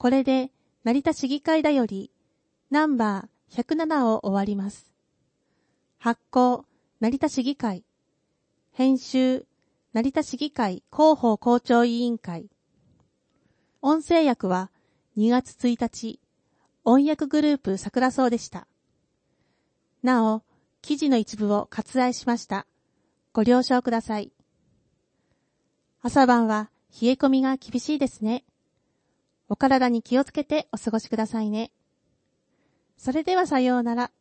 これで成田市議会だよりナンバー107を終わります。発行成田市議会。編集成田市議会広報校長委員会。音声訳は2月1日、音訳グループ桜草でした。なお、記事の一部を割愛しました。ご了承ください。朝晩は冷え込みが厳しいですね。お体に気をつけてお過ごしくださいね。それではさようなら。